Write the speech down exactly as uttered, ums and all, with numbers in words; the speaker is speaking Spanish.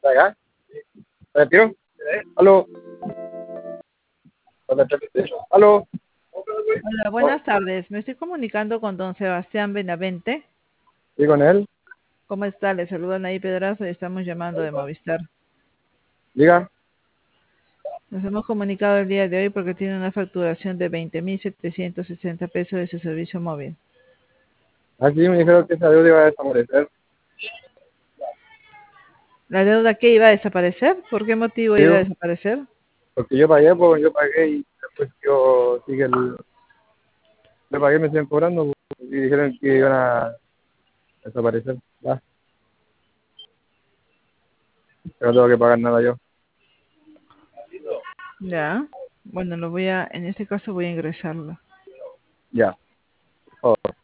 ¿Acá? ¿Se retiró? ¿Aló? ¿Aló? Hola, Oh, buenas tardes. Me estoy comunicando con don Sebastián Benavente. ¿sí con él? ¿Cómo está? Le saluda Naí Pedraza y estamos llamando de Movistar. Diga. Nos hemos comunicado el día de hoy porque tiene una facturación de veinte mil setecientos sesenta pesos de su servicio móvil. Aquí me dijeron que esa deuda iba a desaparecer. ¿La deuda qué iba a desaparecer? ¿Por qué motivo iba a Digo, desaparecer? porque yo pagué, pues yo pagué y después yo sigue el... Yo pagué, me siguen cobrando pues, y dijeron que iban a desaparecer. Ya, que no tengo que pagar nada yo. Ya. Bueno, lo voy a, en este caso voy a ingresarlo. Ya, por favor.